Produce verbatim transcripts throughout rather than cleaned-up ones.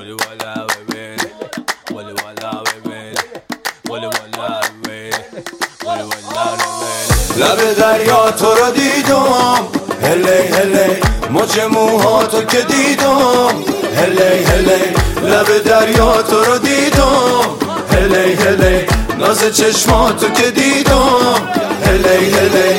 ولی والا ببین ولی والا ببین ولی والا ببین ولی والا ببین لب دریا تو رو دیدم هلی هلی مچ موهاتو که دیدم هلی هلی لب دریا تو رو دیدم هلی هلی ناز چشماتو که دیدم هلی هلی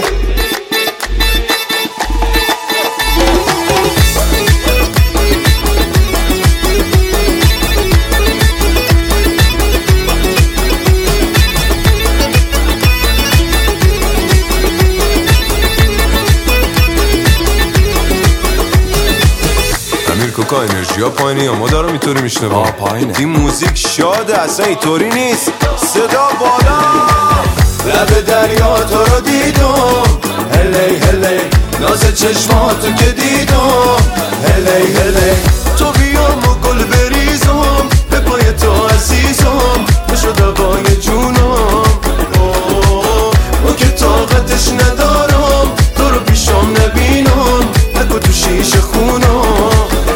کوکا انرژی ها پایینه یا ما دارم اینطوری میشنم؟ آه پایینه. این موزیک شاده اصلا اینطوری نیست. صدا بالا. لب دریا تو رو دیدم هلی هلی ناز چشماتو که دیدم هلی هلی تو بیام و گل بریزم به پای تو عزیزم بشو دوای جونم او که طاقتش ندارم تو رو پیشم نبینم نگو تو شیشه خونم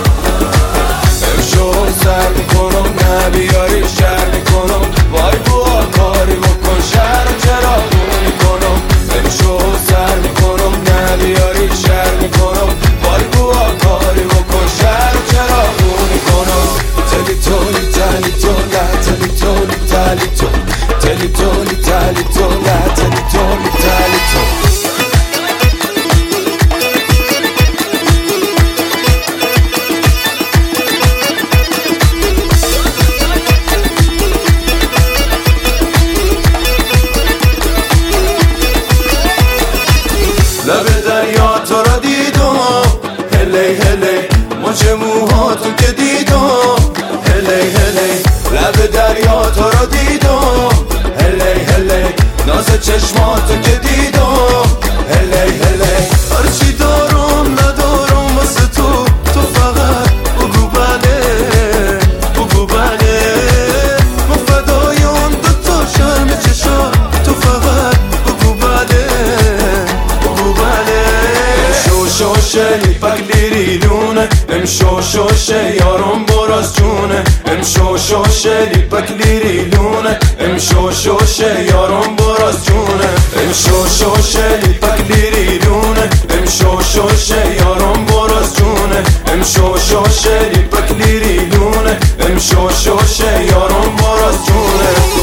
سر میکنم نبیاری شر میکنم وای بوا کاری بکن شر و چراغون میکنم امشو سر میکنم نبیاری شر میکنم وای بوا کاری بکن شر و چراغون میکنم تلی تولی تلی تو نه تلی تولی تلی تو تلی تولی تلی تو نه تلی تولی تلی تو لب دریا تو رو دیدم هلی هلی مچ موهاتو که دیدم هلی هلی لب دریا تو رو دیدم هلی هلی ناز چشماتو که دیدم هلی هلی هرچی دارم ندارم واسه تو تو فقط بگو بله بگو بله من فدای اون دوتا شرم چشا تو فقط بگو بله شوشه لیپک لیری لونه ام شو شوشه یارم براز جونه ام شو شوشه لیپک لیری لونه ام شو شوشه یارم براز جونه ام شو شوشه لیپک لیری لونه ام شو شوشه یارم براز جونه ام شو شوشه لیپک لیری لونه ام شو شوشه یارم براز جونه